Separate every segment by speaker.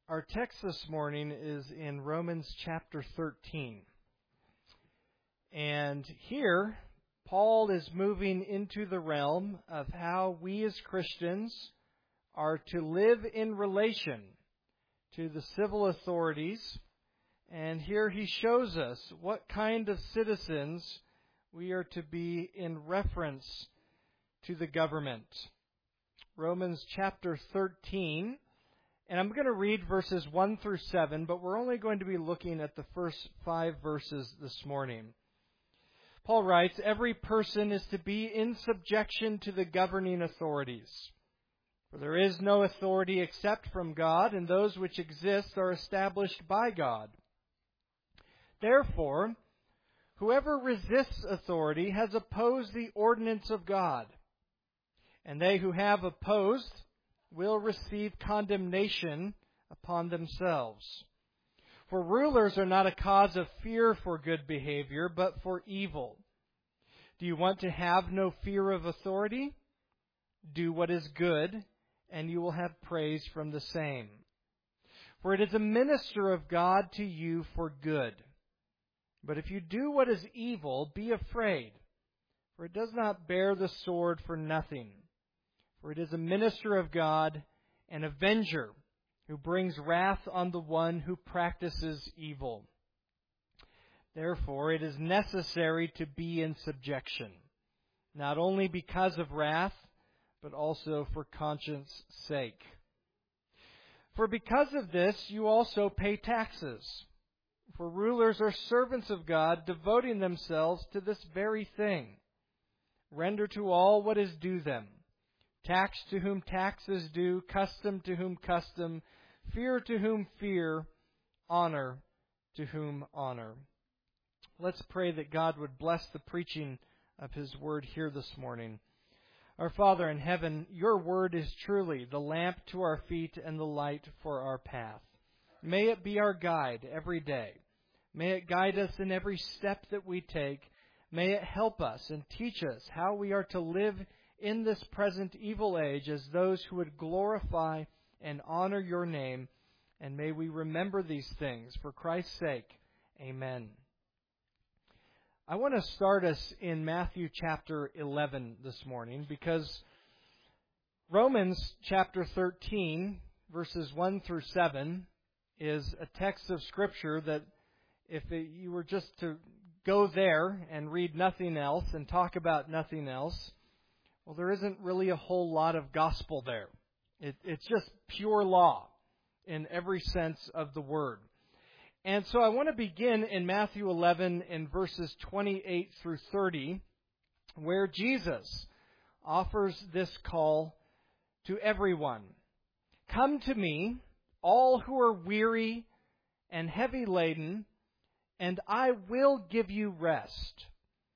Speaker 1: Our text this morning is in Romans chapter 13. And here, Paul is moving into the realm of how we as Christians are to live in relation to the civil authorities. And here he shows us what kind of citizens we are to be in reference to the government. Romans chapter 13. And I'm going to read verses 1 through 7, but we're only going to be looking at the first 5 verses this morning. Paul writes, "Every person is to be in subjection to the governing authorities. For there is no authority except from God, and those which exist are established by God. Therefore, whoever resists authority has opposed the ordinance of God. And they who have opposed will receive condemnation upon themselves. For rulers are not a cause of fear for good behavior, but for evil. Do you want to have no fear of authority? Do what is good, and you will have praise from the same. For it is a minister of God to you for good. But if you do what is evil, be afraid, for it does not bear the sword for nothing. For it is a minister of God, an avenger, who brings wrath on the one who practices evil. Therefore, it is necessary to be in subjection, not only because of wrath, but also for conscience sake. For because of this, you also pay taxes. For rulers are servants of God, devoting themselves to this very thing. Render to all what is due them. Tax to whom tax is due, custom to whom custom, fear to whom fear, honor to whom honor." Let's pray that God would bless the preaching of His Word here this morning. Our Father in heaven, Your Word is truly the lamp to our feet and the light for our path. May it be our guide every day. May it guide us in every step that we take. May it help us and teach us how we are to live in this present evil age as those who would glorify and honor Your name. And may we remember these things for Christ's sake. Amen. I want to start us in Matthew chapter 11 this morning because Romans chapter 13, verses 1 through 7, is a text of Scripture that if you were just to go there and read nothing else and talk about nothing else, well, there isn't really a whole lot of gospel there. It's just pure law in every sense of the word. And so I want to begin in Matthew 11 in verses 28 through 30, where Jesus offers this call to everyone. "Come to me, all who are weary and heavy laden, and I will give you rest."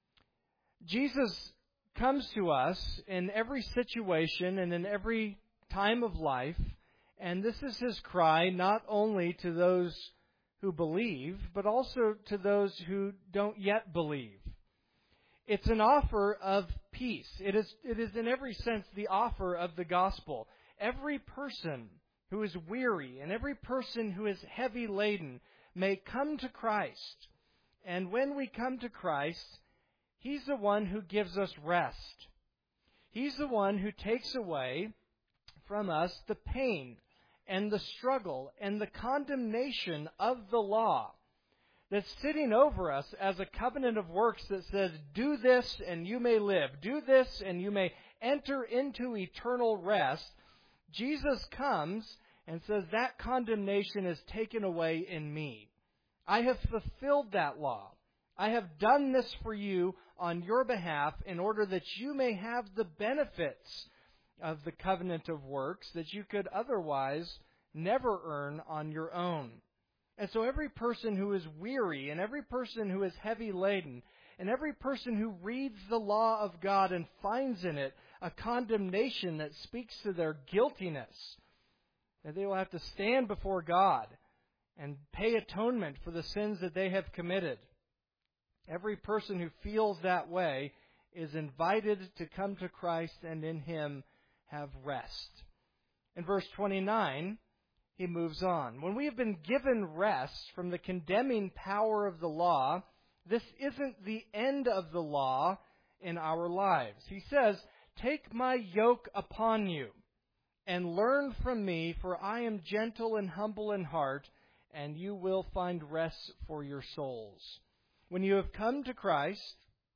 Speaker 1: Jesus comes to us in every situation and in every time of life, and this is His cry not only to those who believe, but also to those who don't yet believe. It's an offer of peace. It is in every sense the offer of the gospel. Every person who is weary and every person who is heavy laden may come to Christ. And when we come to Christ, He's the one who gives us rest. He's the one who takes away from us the pain and the struggle and the condemnation of the law that's sitting over us as a covenant of works that says, do this and you may live. Do this and you may enter into eternal rest. Jesus comes and says that condemnation is taken away in me. I have fulfilled that law. I have done this for you on your behalf in order that you may have the benefits of the covenant of works that you could otherwise never earn on your own. And so every person who is weary and every person who is heavy laden and every person who reads the law of God and finds in it a condemnation that speaks to their guiltiness, that they will have to stand before God and pay atonement for the sins that they have committed. Every person who feels that way is invited to come to Christ and in Him have rest. In verse 29, he moves on. When we have been given rest from the condemning power of the law, this isn't the end of the law in our lives. He says, "Take my yoke upon you and learn from me, for I am gentle and humble in heart, and you will find rest for your souls." When you have come to Christ,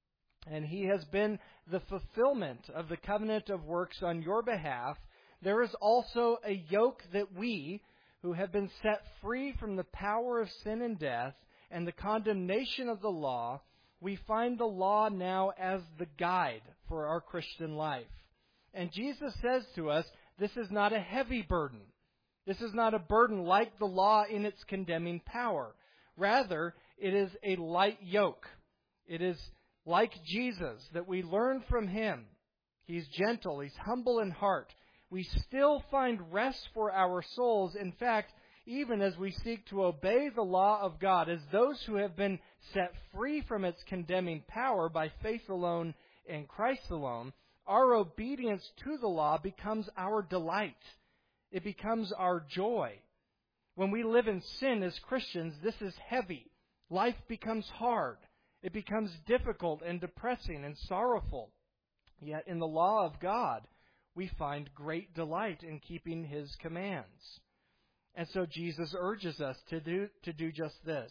Speaker 1: and He has been the fulfillment of the covenant of works on your behalf, there is also a yoke that we, who have been set free from the power of sin and death and the condemnation of the law, we find the law now as the guide for our Christian life. And Jesus says to us, this is not a heavy burden. This is not a burden like the law in its condemning power. Rather, it is a light yoke. It is like Jesus, that we learn from Him. He's gentle, He's humble in heart. We still find rest for our souls. In fact, even as we seek to obey the law of God, as those who have been set free from its condemning power by faith alone in Christ alone, our obedience to the law becomes our delight. It becomes our joy. When we live in sin as Christians, this is heavy. Life becomes hard. It becomes difficult and depressing and sorrowful. Yet in the law of God, we find great delight in keeping His commands. And so Jesus urges us to do just this.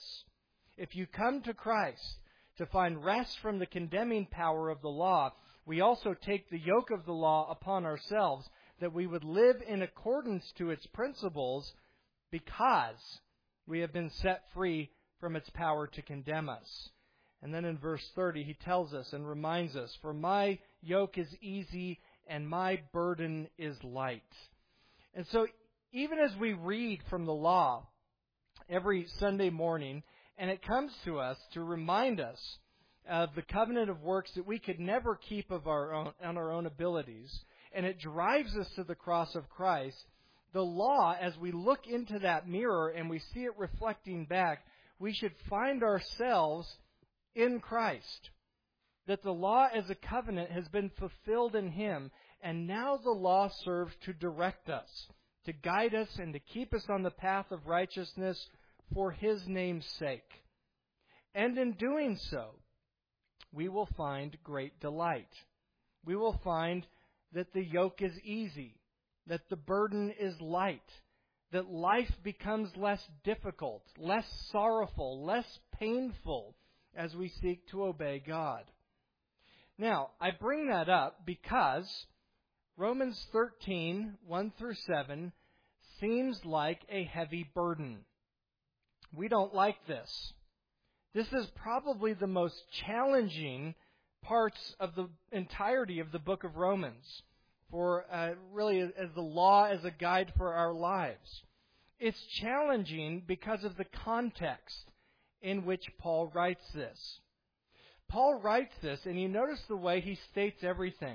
Speaker 1: If you come to Christ to find rest from the condemning power of the law, we also take the yoke of the law upon ourselves, that we would live in accordance to its principles, because we have been set free from its power to condemn us. And then in verse 30, he tells us and reminds us, "For my yoke is easy and my burden is light." And so even as we read from the law every Sunday morning, and it comes to us to remind us of the covenant of works that we could never keep of our own on our own abilities, and it drives us to the cross of Christ, the law, as we look into that mirror and we see it reflecting back, we should find ourselves in Christ. That the law as a covenant has been fulfilled in Him, and now the law serves to direct us, to guide us, and to keep us on the path of righteousness for His name's sake. And in doing so, we will find great delight. We will find that the yoke is easy, that the burden is light, that life becomes less difficult, less sorrowful, less painful as we seek to obey God. Now, I bring that up because Romans 13, 1 through 7, seems like a heavy burden. We don't like this. This is probably the most challenging parts of the entirety of the book of Romans, for really as the law as a guide for our lives. It's challenging because of the context in which Paul writes this. Paul writes this, and you notice the way he states everything.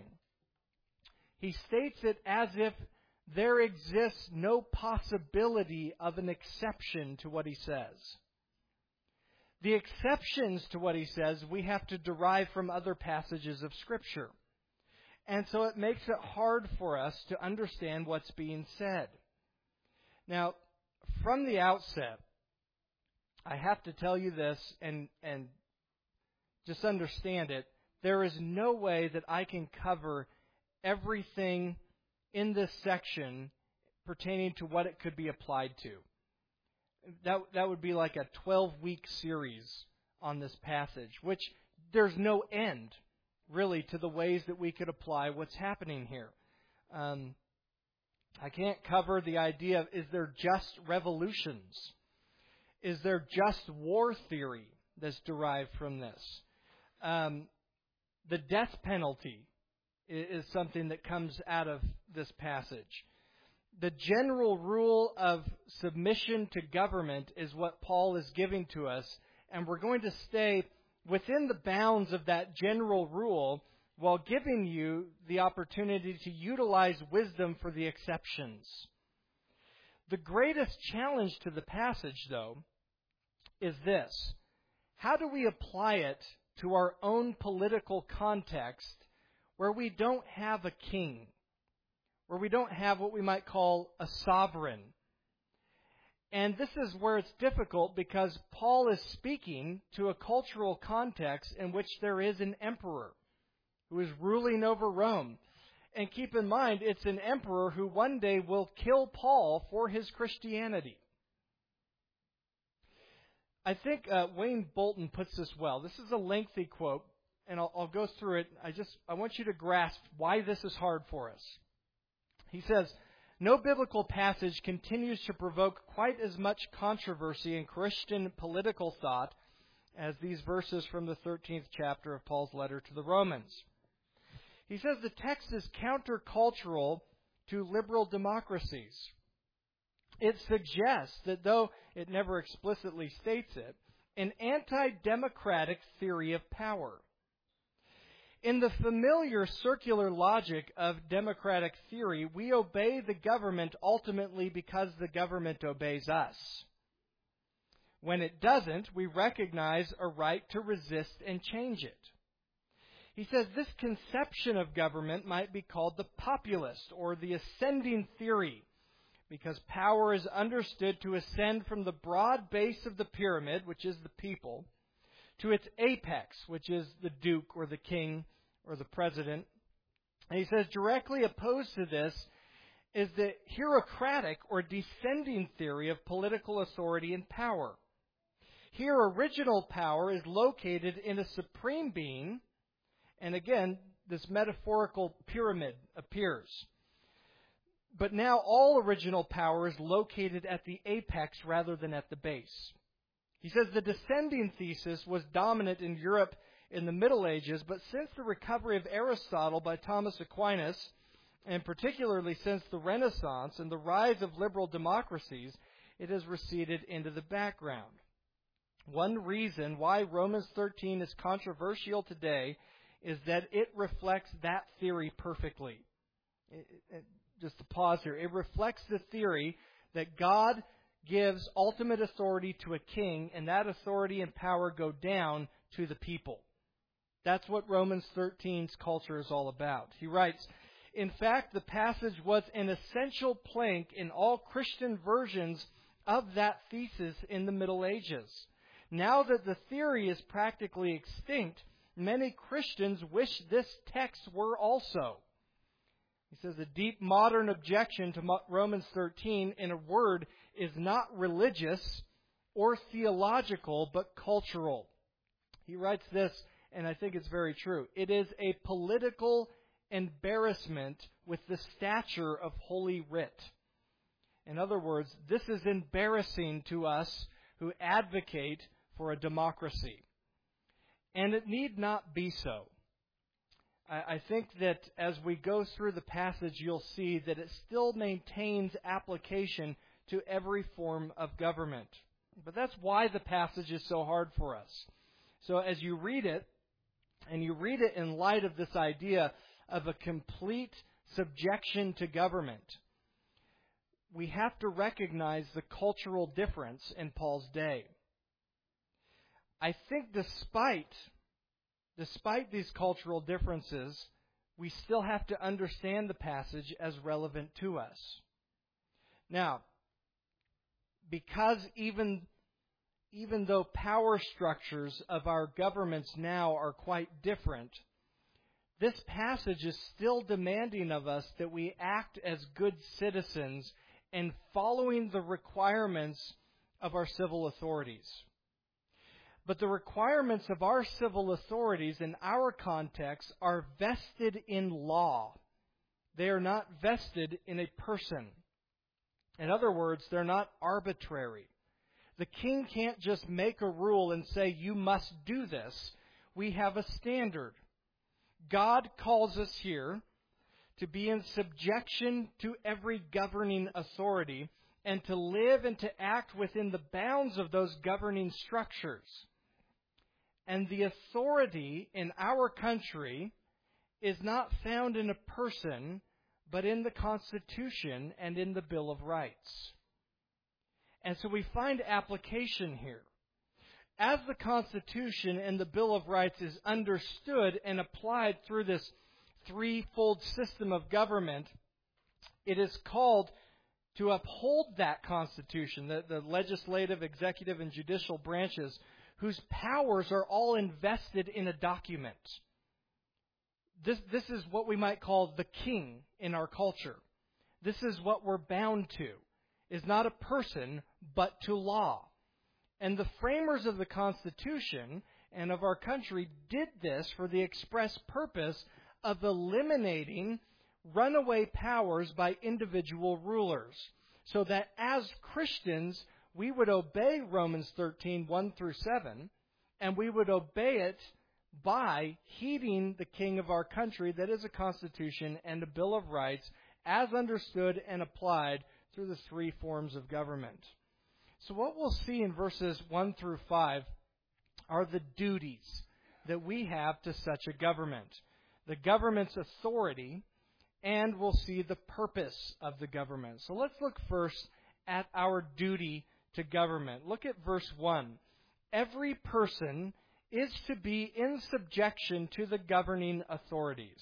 Speaker 1: He states it as if there exists no possibility of an exception to what he says. The exceptions to what he says we have to derive from other passages of Scripture. And so it makes it hard for us to understand what's being said. Now, from the outset, I have to tell you this and just understand it. There is no way that I can cover everything in this section pertaining to what it could be applied to. That would be like a 12-week series on this passage, which there's no end, really, to the ways that we could apply what's happening here. I can't cover the idea of, is there just revolutions? Is there just war theory that's derived from this? The death penalty is something that comes out of this passage. The general rule of submission to government is what Paul is giving to us, and we're going to stay within the bounds of that general rule while giving you the opportunity to utilize wisdom for the exceptions. The greatest challenge to the passage, though, is this. How do we apply it to our own political context where we don't have a king, where we don't have what we might call a sovereign? And this is where it's difficult because Paul is speaking to a cultural context in which there is an emperor who is ruling over Rome. And keep in mind, it's an emperor who one day will kill Paul for his Christianity. I think Wayne Bolton puts this well. This is a lengthy quote, and I'll go through it. I want you to grasp why this is hard for us. He says, "No biblical passage continues to provoke quite as much controversy in Christian political thought as these verses from the 13th chapter of Paul's letter to the Romans." He says the text is countercultural to liberal democracies. It suggests that, though it never explicitly states it, an anti-democratic theory of power. In the familiar circular logic of democratic theory, we obey the government ultimately because the government obeys us. When it doesn't, we recognize a right to resist and change it. He says this conception of government might be called the populist or the ascending theory, because power is understood to ascend from the broad base of the pyramid, which is the people, to its apex, which is the duke or the king or the president. And he says directly opposed to this is the hierocratic or descending theory of political authority and power. Here, original power is located in a supreme being, and again, this metaphorical pyramid appears. But now all original power is located at the apex rather than at the base. He says the descending thesis was dominant in Europe in the Middle Ages, but since the recovery of Aristotle by Thomas Aquinas, and particularly since the Renaissance and the rise of liberal democracies, it has receded into the background. One reason why Romans 13 is controversial today is that it reflects that theory perfectly. Just to pause here, it reflects the theory that God gives ultimate authority to a king, and that authority and power go down to the people. That's what Romans 13's culture is all about. He writes, "In fact, the passage was an essential plank in all Christian versions of that thesis in the Middle Ages. Now that the theory is practically extinct, many Christians wish this text were also." He says the deep modern objection to Romans 13, in a word, is not religious or theological, but cultural. He writes this, and I think it's very true. "It is a political embarrassment with the stature of Holy Writ." In other words, this is embarrassing to us who advocate for a democracy. And it need not be so. I think that as we go through the passage, you'll see that it still maintains application to every form of government. But that's why the passage is so hard for us. So as you read it, and you read it in light of this idea of a complete subjection to government, we have to recognize the cultural difference in Paul's day. I think despite these cultural differences, we still have to understand the passage as relevant to us. Now, because even though power structures of our governments now are quite different, this passage is still demanding of us that we act as good citizens and following the requirements of our civil authorities. But the requirements of our civil authorities in our context are vested in law. They are not vested in a person. In other words, they're not arbitrary. The king can't just make a rule and say, "You must do this." We have a standard. God calls us here to be in subjection to every governing authority and to live and to act within the bounds of those governing structures. And the authority in our country is not found in a person, but in the Constitution and in the Bill of Rights. And so we find application here. As the Constitution and the Bill of Rights is understood and applied through this threefold system of government, it is called to uphold that Constitution, the legislative, executive, and judicial branches, whose powers are all invested in a document. This is what we might call the king in our culture. This is what we're bound to, is not a person, but to law. And the framers of the Constitution and of our country did this for the express purpose of eliminating runaway powers by individual rulers, so that as Christians we would obey Romans 13, 1 through 7, and we would obey it by heeding the king of our country, that is a Constitution and a Bill of Rights, as understood and applied through the three forms of government. So what we'll see in verses 1 through 5 are the duties that we have to such a government, the government's authority, and we'll see the purpose of the government. So let's look first at our duty to government. Look at verse 1. Every person is to be in subjection to the governing authorities.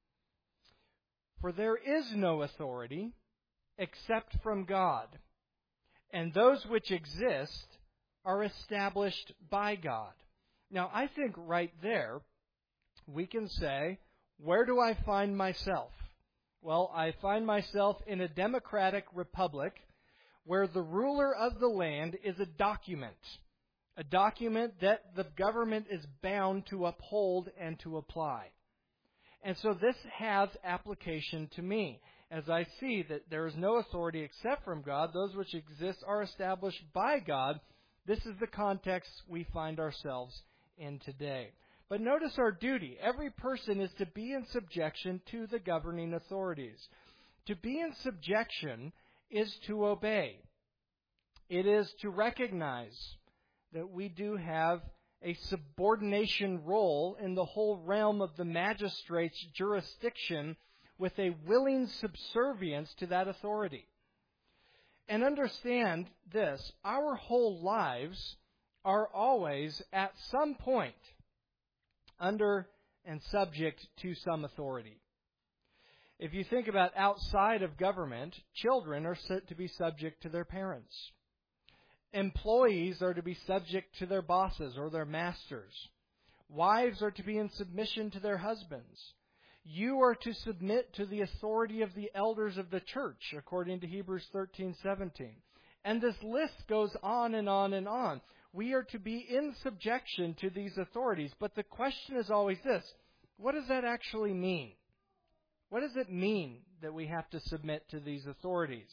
Speaker 1: For there is no authority except from God, and those which exist are established by God. Now, I think right there we can say, where do I find myself? Well, I find myself in a democratic republic where the ruler of the land is a document that the government is bound to uphold and to apply. And so this has application to me. As I see that there is no authority except from God, those which exist are established by God. This is the context we find ourselves in today. But notice our duty. Every person is to be in subjection to the governing authorities. To be in subjection is to obey. It is to recognize that we do have a subordination role in the whole realm of the magistrate's jurisdiction, with a willing subservience to that authority. And understand this, our whole lives are always at some point under and subject to some authority. If you think about outside of government, children are said to be subject to their parents. Employees are to be subject to their bosses or their masters. Wives are to be in submission to their husbands. You are to submit to the authority of the elders of the church, according to Hebrews 13:17. And this list goes on and on and on. We are to be in subjection to these authorities. But the question is always this: what does that actually mean? What does it mean that we have to submit to these authorities?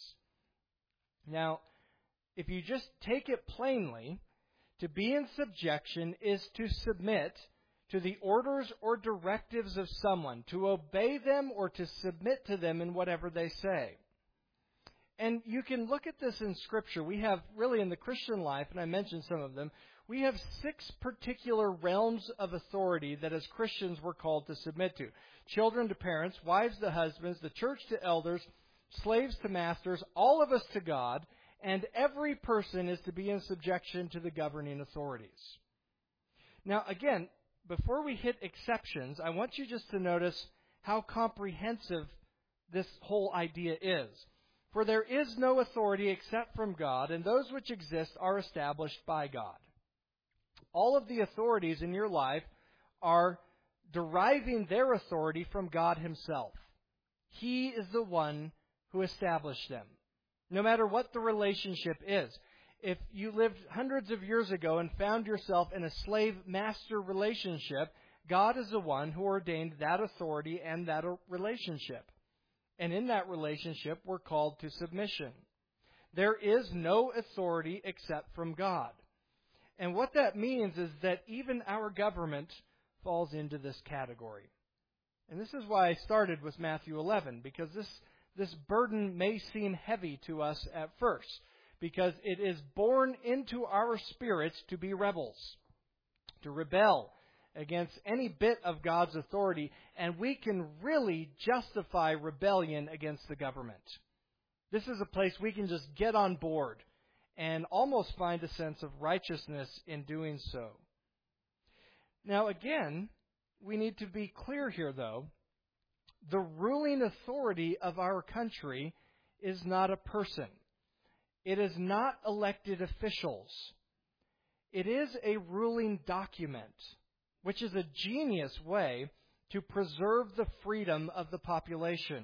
Speaker 1: Now, if you just take it plainly, to be in subjection is to submit to the orders or directives of someone, to obey them or to submit to them in whatever they say. And you can look at this in Scripture. We have, really in the Christian life, and I mentioned some of them, we have 6 particular realms of authority that as Christians we're called to submit to. Children to parents, wives to husbands, the church to elders, slaves to masters, all of us to God, and every person is to be in subjection to the governing authorities. Now, again, before we hit exceptions, I want you just to notice how comprehensive this whole idea is. For there is no authority except from God, and those which exist are established by God. All of the authorities in your life are deriving their authority from God Himself. He is the one who established them, no matter what the relationship is. If you lived hundreds of years ago and found yourself in a slave-master relationship, God is the one who ordained that authority and that relationship. And in that relationship, we're called to submission. There is no authority except from God. And what that means is that even our government falls into this category. And this is why I started with Matthew 11, because this burden may seem heavy to us at first, because it is born into our spirits to be rebels, to rebel against any bit of God's authority, and we can really justify rebellion against the government. This is a place we can just get on board and almost find a sense of righteousness in doing so. Now again, we need to be clear here though. The ruling authority of our country is not a person. It is not elected officials. It is a ruling document, which is a genius way to preserve the freedom of the population.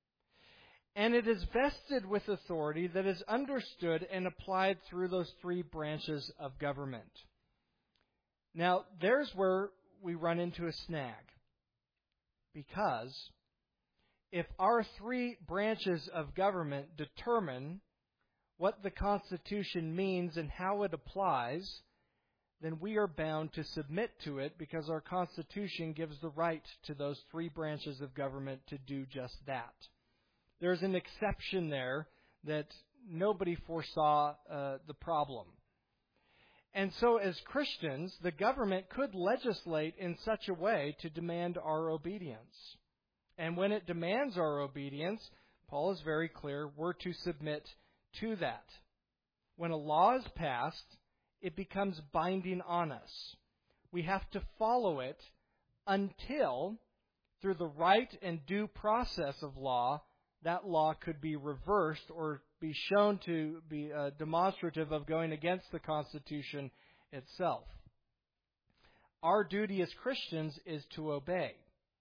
Speaker 1: And it is vested with authority that is understood and applied through those three branches of government. Now, there's where we run into a snag. Because if our three branches of government determine what the Constitution means and how it applies, then we are bound to submit to it because our Constitution gives the right to those three branches of government to do just that. There's an exception there that nobody foresaw the problem. And so as Christians, the government could legislate in such a way to demand our obedience. And when it demands our obedience, Paul is very clear, we're to submit to that. When a law is passed, it becomes binding on us. We have to follow it until, through the right and due process of law, that law could be reversed or be shown to be demonstrative of going against the Constitution itself. Our duty as Christians is to obey,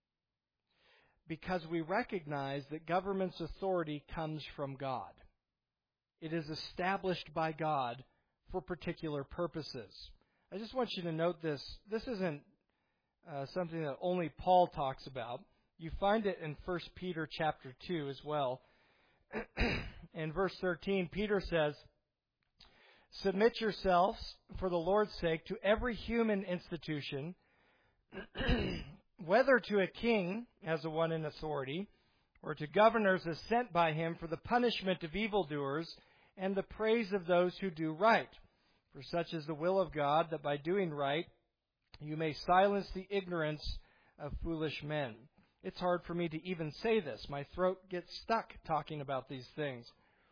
Speaker 1: because we recognize that government's authority comes from God. It is established by God for particular purposes. I just want you to note this. This isn't something that only Paul talks about. You find it in 1 Peter chapter 2 as well. In verse 13, Peter says, "Submit yourselves, for the Lord's sake, to every human institution, whether to a king as a one in authority, or to governors as sent by him for the punishment of evildoers and the praise of those who do right. For such is the will of God, that by doing right you may silence the ignorance of foolish men." It's hard for me to even say this. My throat gets stuck talking about these things.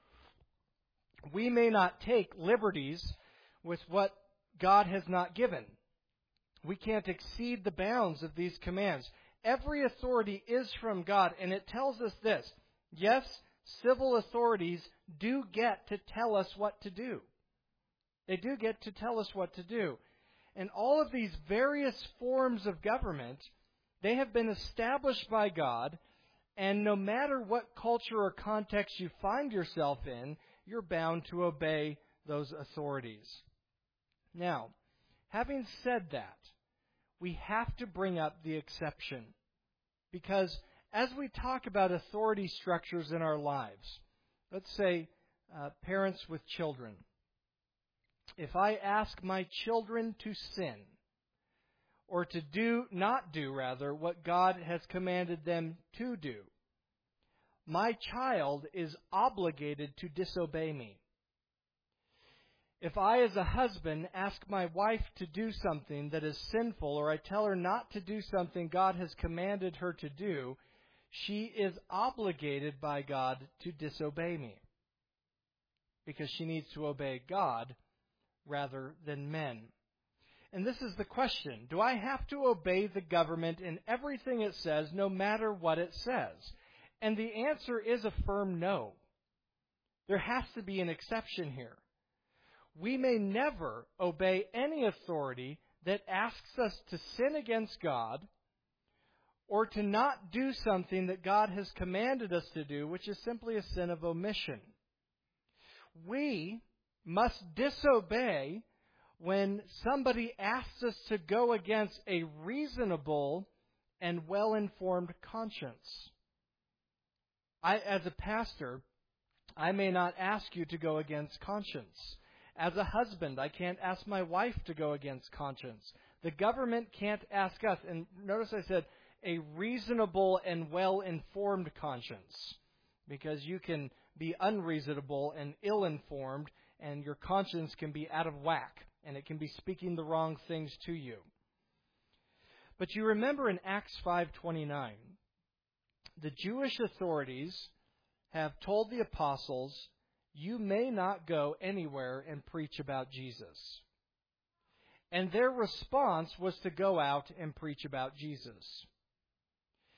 Speaker 1: We may not take liberties with what God has not given. We can't exceed the bounds of these commands. Every authority is from God, and it tells us this. Yes, civil authorities do get to tell us what to do. They do get to tell us what to do. And all of these various forms of government, they have been established by God, and no matter what culture or context you find yourself in, you're bound to obey those authorities. Now, having said that, we have to bring up the exception. Because as we talk about authority structures in our lives, let's say parents with children. If I ask my children to sin, or to not do what God has commanded them to do, my child is obligated to disobey me. If I, as a husband, ask my wife to do something that is sinful, or I tell her not to do something God has commanded her to do, she is obligated by God to disobey me, because she needs to obey God rather than men. And this is the question. Do I have to obey the government in everything it says, no matter what it says? And the answer is a firm no. There has to be an exception here. We may never obey any authority that asks us to sin against God or to not do something that God has commanded us to do, which is simply a sin of omission. We must disobey when somebody asks us to go against a reasonable and well-informed conscience. As a pastor, I may not ask you to go against conscience. As a husband, I can't ask my wife to go against conscience. The government can't ask us. And notice I said a reasonable and well-informed conscience, because you can be unreasonable and ill-informed, and your conscience can be out of whack, and it can be speaking the wrong things to you. But you remember in Acts 5:29, the Jewish authorities have told the apostles, you may not go anywhere and preach about Jesus. And their response was to go out and preach about Jesus.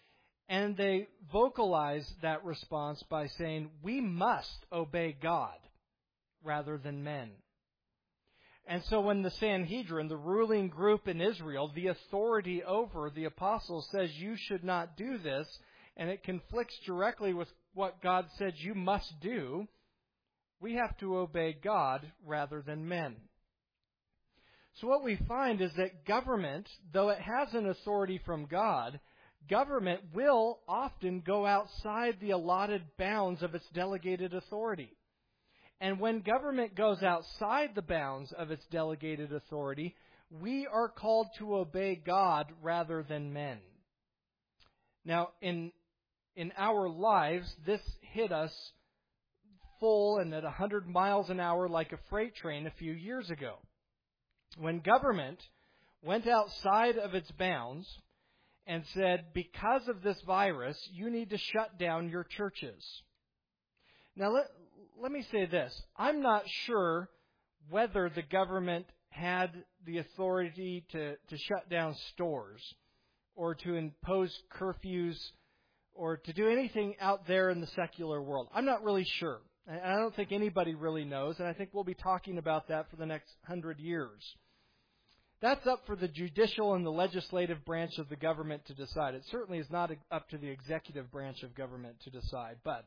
Speaker 1: And they vocalize that response by saying, we must obey God rather than men. And so when the Sanhedrin, the ruling group in Israel, the authority over the apostles, says you should not do this, and it conflicts directly with what God said you must do, we have to obey God rather than men. So what we find is that government, though it has an authority from God, government will often go outside the allotted bounds of its delegated authority. And when government goes outside the bounds of its delegated authority, we are called to obey God rather than men. Now, in our lives, this hit us full and at 100 miles an hour like a freight train a few years ago. When government went outside of its bounds and said, because of this virus, you need to shut down your churches. Now, let me say this. I'm not sure whether the government had the authority to shut down stores or to impose curfews or to do anything out there in the secular world. I'm not really sure. I don't think anybody really knows, and I think we'll be talking about that for the next 100 years. That's up for the judicial and the legislative branch of the government to decide. It certainly is not up to the executive branch of government to decide. But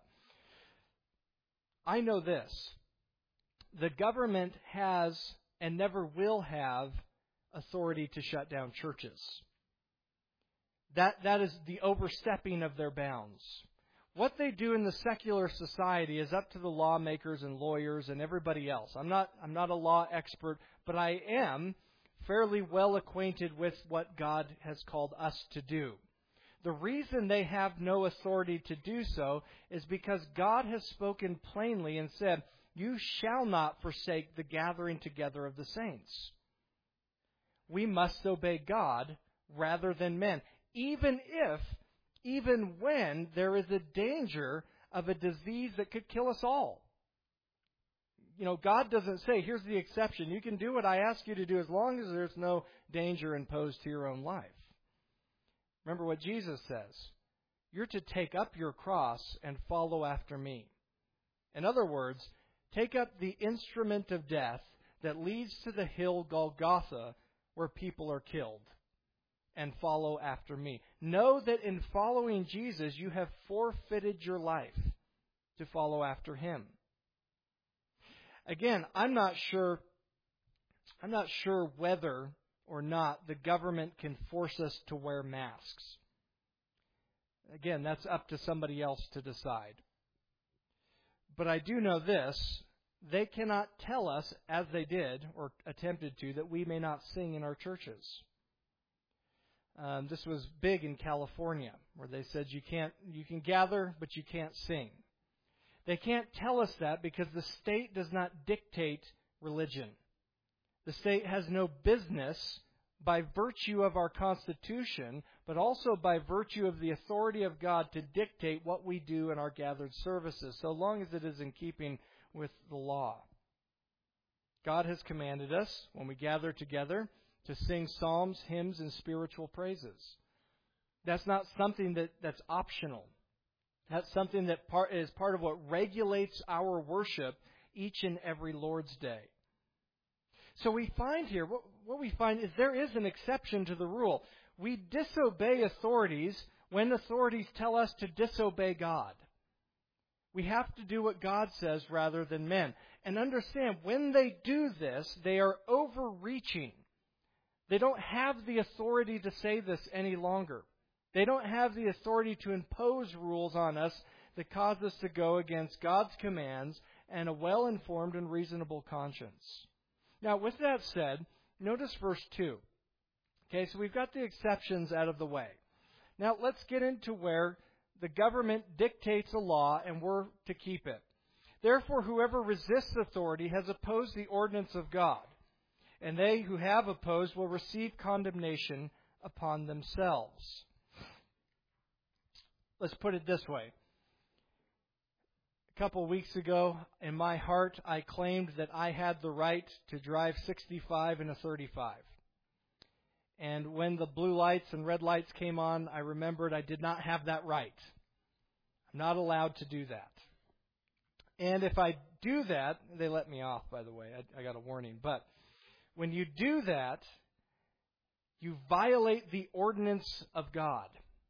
Speaker 1: I know this. The government has and never will have authority to shut down churches. That is the overstepping of their bounds. What they do in the secular society is up to the lawmakers and lawyers and everybody else. I'm not a law expert, but I am fairly well acquainted with what God has called us to do. The reason they have no authority to do so is because God has spoken plainly and said, you shall not forsake the gathering together of the saints. We must obey God rather than men, even when there is a danger of a disease that could kill us all. You know, God doesn't say, here's the exception. You can do what I ask you to do as long as there's no danger imposed to your own life. Remember what Jesus says. You're to take up your cross and follow after me. In other words, take up the instrument of death that leads to the hill Golgotha where people are killed and follow after me. Know that in following Jesus, you have forfeited your life to follow after Him. Again, I'm not sure whether or not the government can force us to wear masks. Again, that's up to somebody else to decide. But I do know this, they cannot tell us, as they did, or attempted to, that we may not sing in our churches. This was big in California, where they said you can gather, but you can't sing. They can't tell us that because the state does not dictate religion. The state has no business, by virtue of our Constitution, but also by virtue of the authority of God, to dictate what we do in our gathered services, so long as it is in keeping with the law. God has commanded us, when we gather together, to sing psalms, hymns, and spiritual praises. That's not something that's optional. That's something that is part of what regulates our worship each and every Lord's Day. So we find here, what we find is there is an exception to the rule. We disobey authorities when authorities tell us to disobey God. We have to do what God says rather than men. And understand, when they do this, they are overreaching. They don't have the authority to say this any longer. They don't have the authority to impose rules on us that cause us to go against God's commands and a well-informed and reasonable conscience. Now, with that said, notice verse 2. Okay, so we've got the exceptions out of the way. Now, let's get into where the government dictates a law and we're to keep it. Therefore, whoever resists authority has opposed the ordinance of God, and they who have opposed will receive condemnation upon themselves. Let's put it this way. A couple of weeks ago, in my heart, I claimed that I had the right to drive 65 in a 35. And when the blue lights and red lights came on, I remembered I did not have that right. I'm not allowed to do that. And if I do that, they let me off, by the way. I got a warning. But when you do that, you violate the ordinance of God.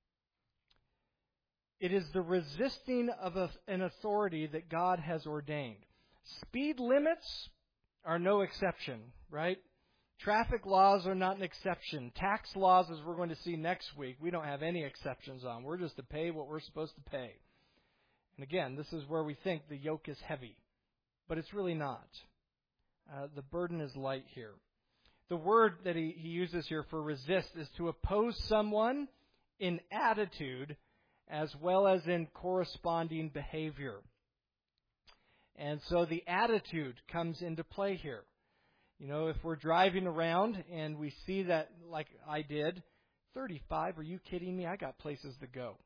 Speaker 1: It is the resisting of an authority that God has ordained. Speed limits are no exception, right? Traffic laws are not an exception. Tax laws, as we're going to see next week, we don't have any exceptions on. We're just to pay what we're supposed to pay. And again, this is where we think the yoke is heavy. But it's really not. The burden is light here. The word that he uses here for resist is to oppose someone in attitude as well as in corresponding behavior. And so the attitude comes into play here. You know, if we're driving around and we see that, like I did, 35, are you kidding me? I got places to go.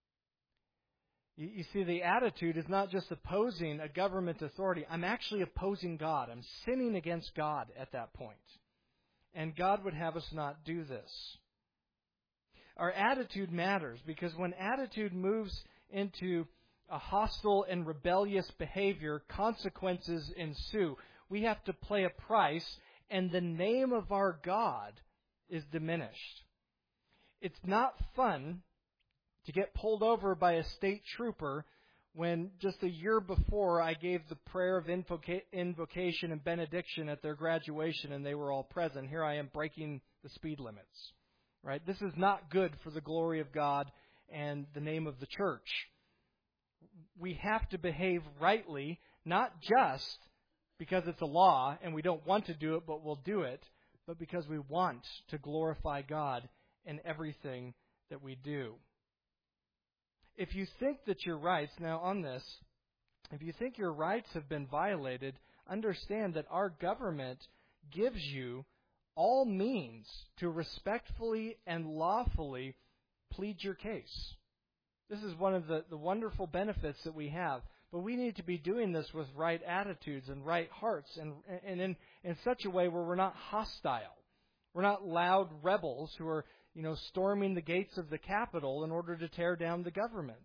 Speaker 1: You see, the attitude is not just opposing a government authority. I'm actually opposing God. I'm sinning against God at that point. And God would have us not do this. Our attitude matters because when attitude moves into a hostile and rebellious behavior, consequences ensue. We have to pay a price, and the name of our God is diminished. It's not fun to get pulled over by a state trooper when just a year before I gave the prayer of invocation and benediction at their graduation and they were all present. Here I am breaking the speed limits. Right? This is not good for the glory of God and the name of the church. We have to behave rightly, not just because it's a law and we don't want to do it, but we'll do it, but because we want to glorify God in everything that we do. If you think that your rights, now on this, if you think your rights have been violated, understand that our government gives you all means to respectfully and lawfully plead your case. This is one of the wonderful benefits that we have. But we need to be doing this with right attitudes and right hearts and in such a way where we're not hostile. We're not loud rebels who are, storming the gates of the Capitol in order to tear down the government.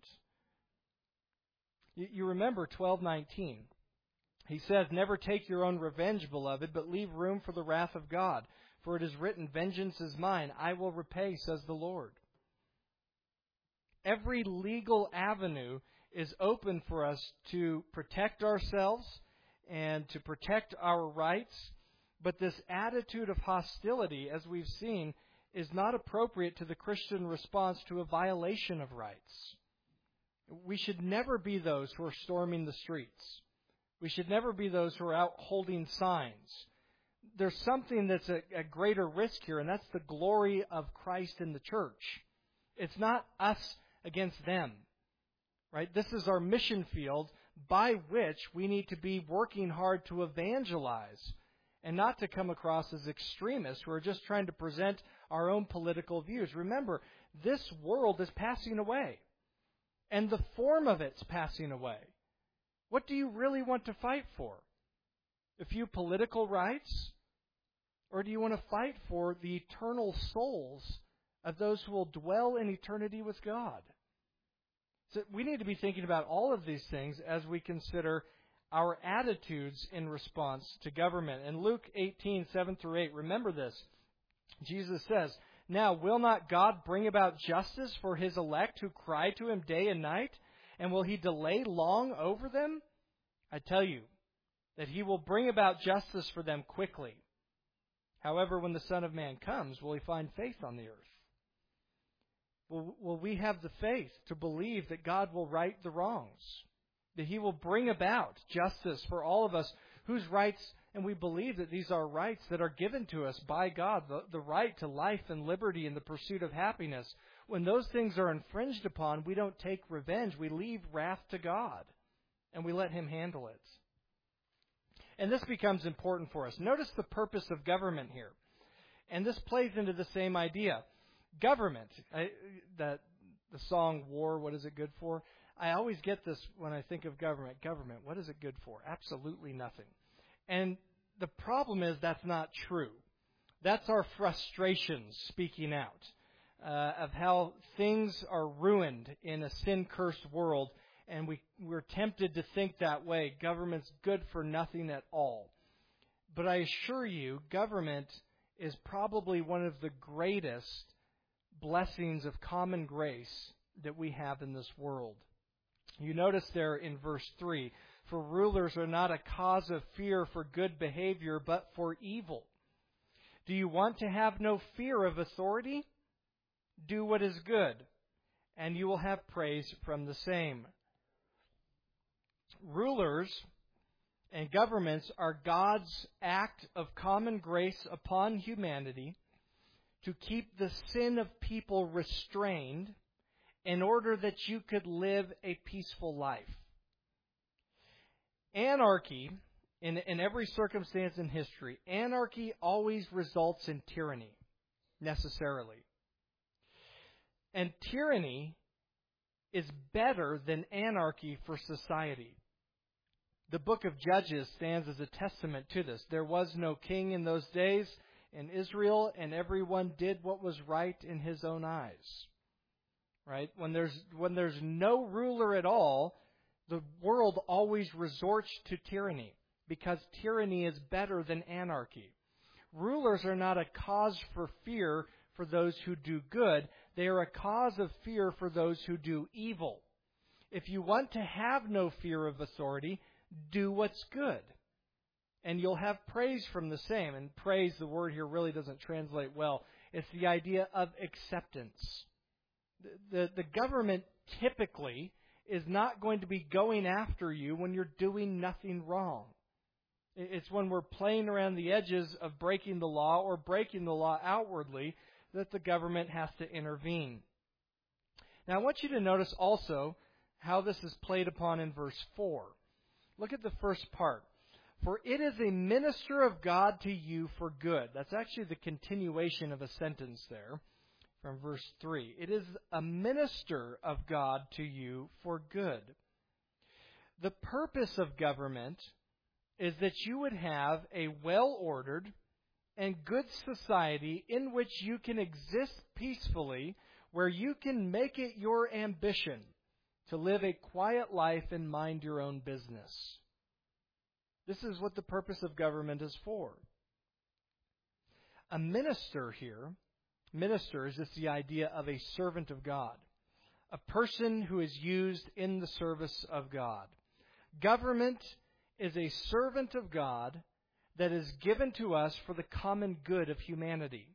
Speaker 1: You remember 12:19. He says, "Never take your own revenge, beloved, but leave room for the wrath of God. For it is written, 'Vengeance is mine, I will repay,' says the Lord." Every legal avenue is open for us to protect ourselves and to protect our rights. But this attitude of hostility, as we've seen, is not appropriate to the Christian response to a violation of rights. We should never be those who are storming the streets. We should never be those who are out holding signs. There's something that's a greater risk here, and that's the glory of Christ in the church. It's not us against them, right? This is our mission field by which we need to be working hard to evangelize and not to come across as extremists who are just trying to present our own political views. Remember, this world is passing away, and the form of it's passing away. What do you really want to fight for? A few political rights? Or do you want to fight for the eternal souls of those who will dwell in eternity with God? So we need to be thinking about all of these things as we consider our attitudes in response to government. In Luke 18:7-8, remember this. Jesus says, "Now will not God bring about justice for His elect who cry to Him day and night? And will He delay long over them? I tell you that He will bring about justice for them quickly. However, when the Son of Man comes, will He find faith on the earth?" Will we have the faith to believe that God will right the wrongs? That He will bring about justice for all of us whose rights, and we believe that these are rights that are given to us by God, the right to life and liberty and the pursuit of happiness. When those things are infringed upon, we don't take revenge. We leave wrath to God, and we let Him handle it. And this becomes important for us. Notice the purpose of government here. And this plays into the same idea. Government, the song War, what is it good for? I always get this when I think of government. Government, what is it good for? Absolutely nothing. And the problem is that's not true. That's our frustrations speaking out of how things are ruined in a sin-cursed world, and we're tempted to think that way. Government's good for nothing at all. But I assure you, government is probably one of the greatest blessings of common grace that we have in this world. You notice there in verse 3, for rulers are not a cause of fear for good behavior, but for evil. Do you want to have no fear of authority? Do what is good, and you will have praise from the same. Rulers and governments are God's act of common grace upon humanity to keep the sin of people restrained in order that you could live a peaceful life. Anarchy, in every circumstance in history, anarchy always results in tyranny, necessarily. And tyranny is better than anarchy for society. The book of Judges stands as a testament to this. There was no king in those days in Israel, and everyone did what was right in his own eyes. Right? When there's no ruler at all, the world always resorts to tyranny, because tyranny is better than anarchy. Rulers are not a cause for fear for those who do good. They are a cause of fear for those who do evil. If you want to have no fear of authority, do what's good, and you'll have praise from the same. And praise, the word here really doesn't translate well. It's the idea of acceptance. The government typically is not going to be going after you when you're doing nothing wrong. It's when we're playing around the edges of breaking the law or breaking the law outwardly that the government has to intervene. Now, I want you to notice also how this is played upon in verse 4. Look at the first part. For it is a minister of God to you for good. That's actually the continuation of a sentence there from verse 3. It is a minister of God to you for good. The purpose of government is that you would have a well-ordered and good society in which you can exist peacefully, where you can make it your ambition to live a quiet life and mind your own business. This is what the purpose of government is for. A minister here, minister is just the idea of a servant of God, a person who is used in the service of God. Government is a servant of God that is given to us for the common good of humanity.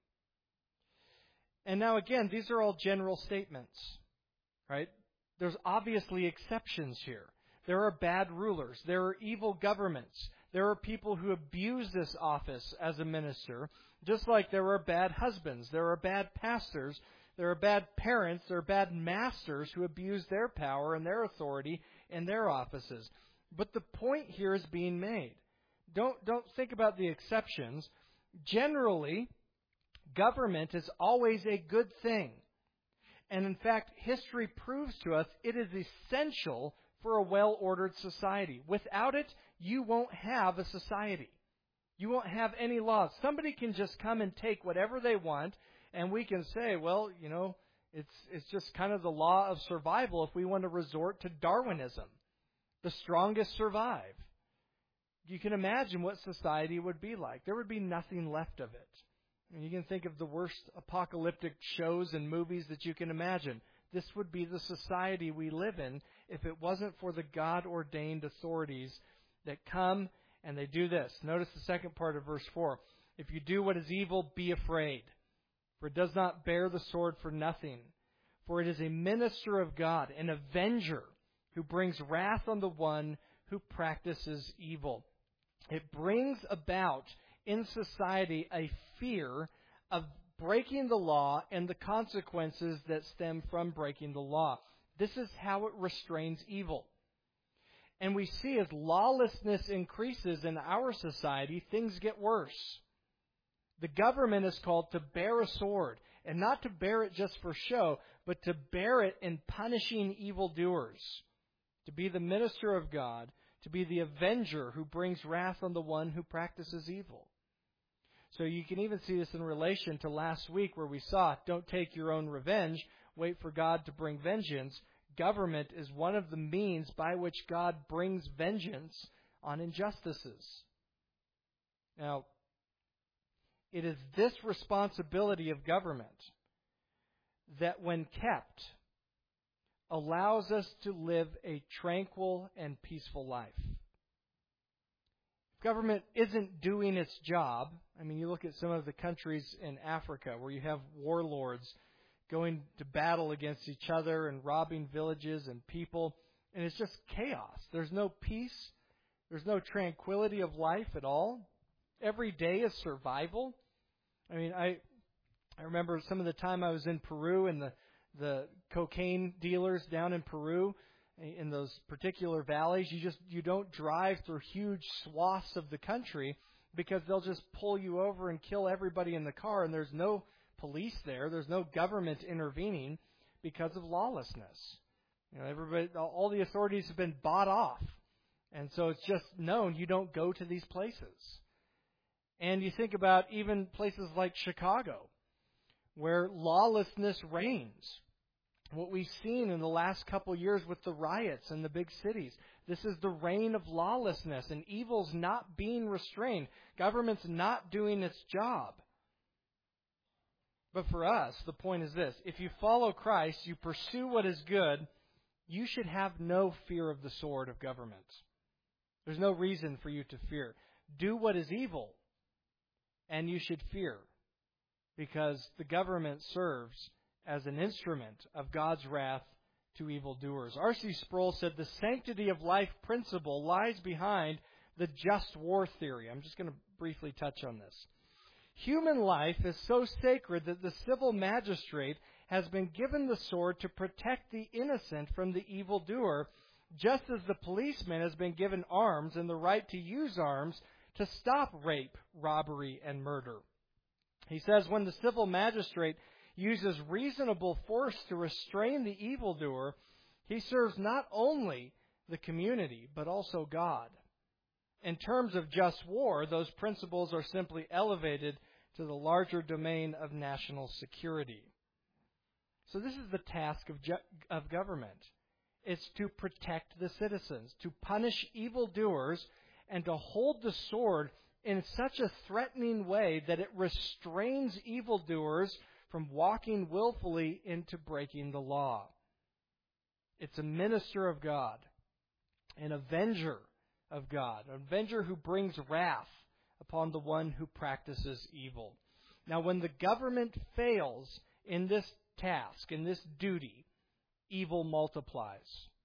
Speaker 1: And now again, these are all general statements, right? There's obviously exceptions here. There are bad rulers. There are evil governments. There are people who abuse this office as a minister, just like there are bad husbands. There are bad pastors. There are bad parents. There are bad masters who abuse their power and their authority in their offices. But the point here is being made. Don't think about the exceptions. Generally, government is always a good thing. And in fact, history proves to us it is essential for a well-ordered society. Without it, you won't have a society. You won't have any laws. Somebody can just come and take whatever they want, and we can say, well, you know, it's just kind of the law of survival if we want to resort to Darwinism. The strongest survive. You can imagine what society would be like. There would be nothing left of it. And you can think of the worst apocalyptic shows and movies that you can imagine. This would be the society we live in if it wasn't for the God-ordained authorities that come and they do this. Notice the second part of verse 4. If you do what is evil, be afraid, for it does not bear the sword for nothing. For it is a minister of God, an avenger, who brings wrath on the one who practices evil. It brings about in society a fear of breaking the law and the consequences that stem from breaking the law. This is how it restrains evil. And we see as lawlessness increases in our society, things get worse. The government is called to bear a sword, and not to bear it just for show, but to bear it in punishing evildoers, to be the minister of God, to be the avenger who brings wrath on the one who practices evil. So you can even see this in relation to last week where we saw, don't take your own revenge, wait for God to bring vengeance. Government is one of the means by which God brings vengeance on injustices. Now, it is this responsibility of government that, when kept, allows us to live a tranquil and peaceful life. If government isn't doing its job, I mean, you look at some of the countries in Africa where you have warlords going to battle against each other and robbing villages and people, and it's just chaos. There's no peace. There's no tranquility of life at all. Every day is survival. I mean, I remember some of the time I was in Peru and the cocaine dealers down in Peru, in those particular valleys, you don't drive through huge swaths of the country because they'll just pull you over and kill everybody in the car, and there's no police there. There's no government intervening because of lawlessness. You know, everybody, all the authorities have been bought off, and so it's just known you don't go to these places. And you think about even places like Chicago, where lawlessness reigns. What we've seen in the last couple of years with the riots in the big cities. This is the reign of lawlessness, and evil's not being restrained. Government's not doing its job. But for us, the point is this. If you follow Christ, you pursue what is good, you should have no fear of the sword of government. There's no reason for you to fear. Do what is evil, and you should fear, because the government serves as an instrument of God's wrath to evildoers. R.C. Sproul said the sanctity of life principle lies behind the just war theory. I'm just going to briefly touch on this. Human life is so sacred that the civil magistrate has been given the sword to protect the innocent from the evildoer, just as the policeman has been given arms and the right to use arms to stop rape, robbery, and murder. He says when the civil magistrate uses reasonable force to restrain the evildoer, he serves not only the community, but also God. In terms of just war, those principles are simply elevated to the larger domain of national security. So this is the task of government. It's to protect the citizens, to punish evildoers, and to hold the sword in such a threatening way that it restrains evildoers from walking willfully into breaking the law. It's a minister of God, an avenger of God, an avenger who brings wrath upon the one who practices evil. Now, when the government fails in this task, in this duty, evil multiplies.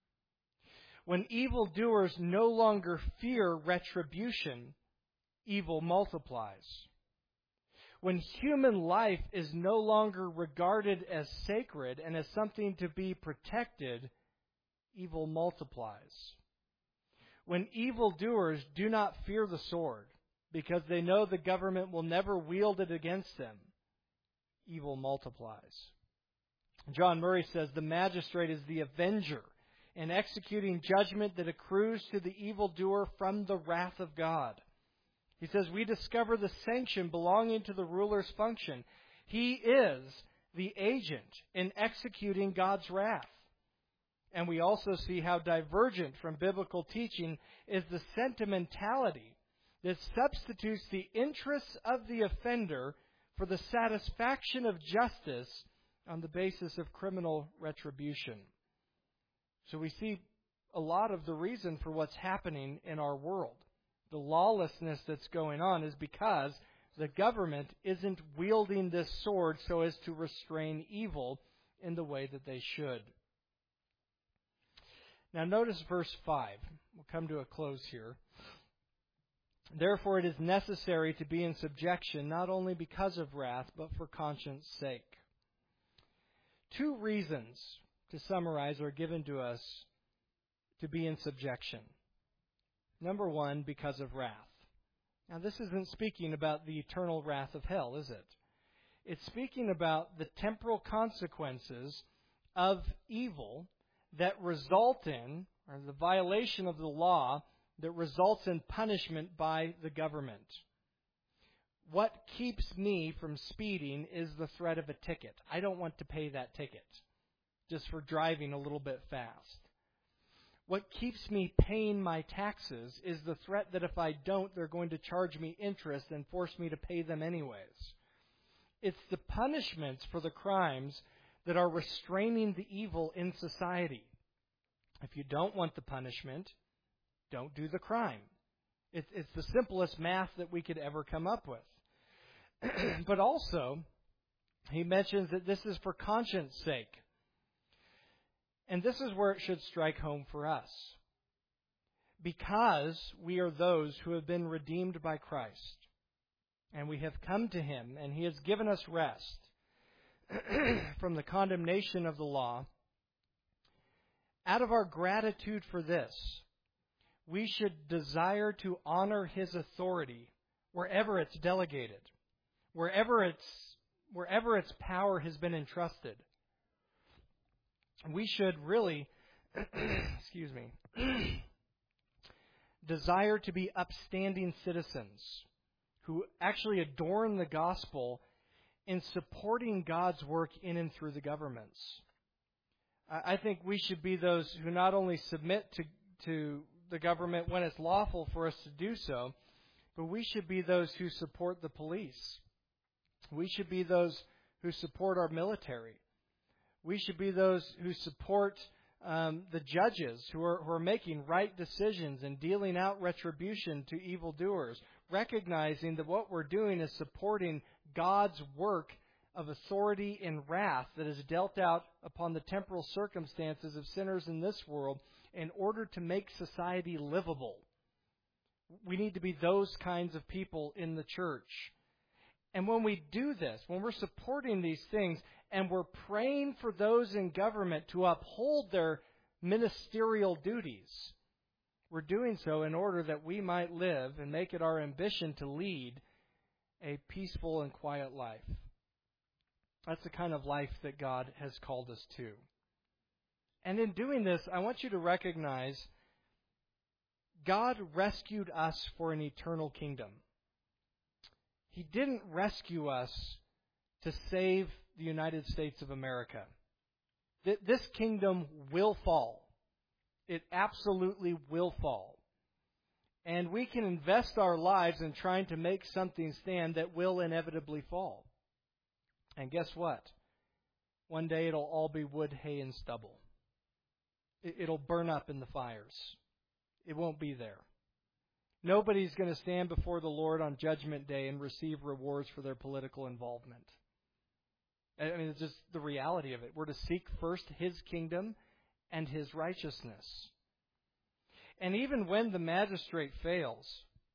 Speaker 1: When evildoers no longer fear retribution, evil multiplies. When human life is no longer regarded as sacred and as something to be protected, evil multiplies. When evildoers do not fear the sword because they know the government will never wield it against them, evil multiplies. John Murray says the magistrate is the avenger in executing judgment that accrues to the evildoer from the wrath of God. He says we discover the sanction belonging to the ruler's function. He is the agent in executing God's wrath. And we also see how divergent from biblical teaching is the sentimentality that substitutes the interests of the offender for the satisfaction of justice on the basis of criminal retribution. So we see a lot of the reason for what's happening in our world. The lawlessness that's going on is because the government isn't wielding this sword so as to restrain evil in the way that they should. Now notice verse 5. We'll come to a close here. Therefore it is necessary to be in subjection, not only because of wrath, but for conscience' sake. Two reasons, to summarize, are given to us to be in subjection. Number one, because of wrath. Now this isn't speaking about the eternal wrath of hell, is it? It's speaking about the temporal consequences of evil that result in, or the violation of the law that results in punishment by the government. what keeps me from speeding is the threat of a ticket. I don't want to pay that ticket just for driving a little bit fast. What keeps me paying my taxes is the threat that if I don't, they're going to charge me interest and force me to pay them anyways. It's the punishments for the crimes that are restraining the evil in society. If you don't want the punishment, don't do the crime. It's the simplest math that we could ever come up with. But also, he mentions that this is for conscience sake. And this is where it should strike home for us. Because we are those who have been redeemed by Christ, and we have come to Him, and He has given us rest from the condemnation of the law, out of our gratitude for this, we should desire to honor His authority wherever it's delegated, wherever its power has been entrusted. We should really, desire to be upstanding citizens who actually adorn the gospel in supporting God's work in and through the governments. I think we should be those who not only submit to the government when it's lawful for us to do so, but we should be those who support the police. We should be those who support our military. We should be those who support the judges who are making right decisions and dealing out retribution to evildoers, recognizing that what we're doing is supporting God's work of authority and wrath that is dealt out upon the temporal circumstances of sinners in this world in order to make society livable. We need to be those kinds of people in the church. And when we do this, when we're supporting these things, and we're praying for those in government to uphold their ministerial duties, we're doing so in order that we might live and make it our ambition to lead a peaceful and quiet life. That's the kind of life that God has called us to. And in doing this, I want you to recognize God rescued us for an eternal kingdom. He didn't rescue us to save the United States of America. This kingdom will fall. It absolutely will fall. And we can invest our lives in trying to make something stand that will inevitably fall. And guess what? One day it'll all be wood, hay, and stubble. It'll burn up in the fires. It won't be there. Nobody's going to stand before the Lord on Judgment Day and receive rewards for their political involvement. I mean, it's just the reality of it. We're to seek first His kingdom and His righteousness. And even when the magistrate fails,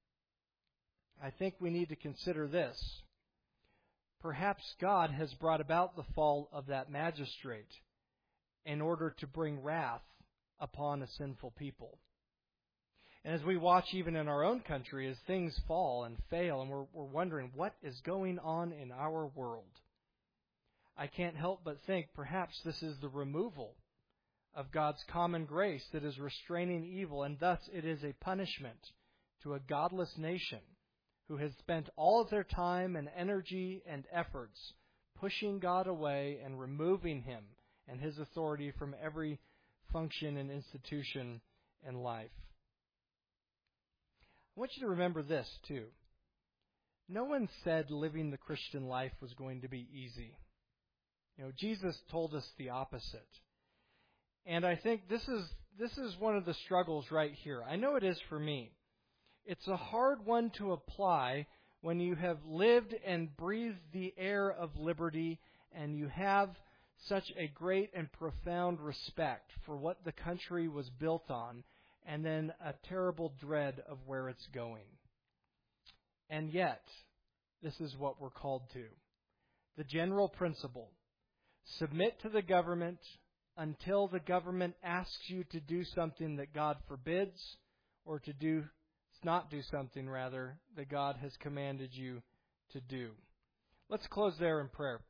Speaker 1: I think we need to consider this. Perhaps God has brought about the fall of that magistrate in order to bring wrath upon a sinful people. And as we watch even in our own country, as things fall and fail, and we're wondering what is going on in our world, I can't help but think perhaps this is the removal of God's common grace that is restraining evil, and thus it is a punishment to a godless nation who has spent all of their time and energy and efforts pushing God away and removing Him and His authority from every function and institution in life. I want you to remember this, too. No one said living the Christian life was going to be easy. Jesus told us the opposite. And I think this is one of the struggles right here. I know it is for me. It's a hard one to apply when you have lived and breathed the air of liberty and you have such a great and profound respect for what the country was built on, and then a terrible dread of where it's going. And yet, this is what we're called to. The general principle: submit to the government until the government asks you to do something that God forbids, or to not do something, rather, that God has commanded you to do. Let's close there in prayer.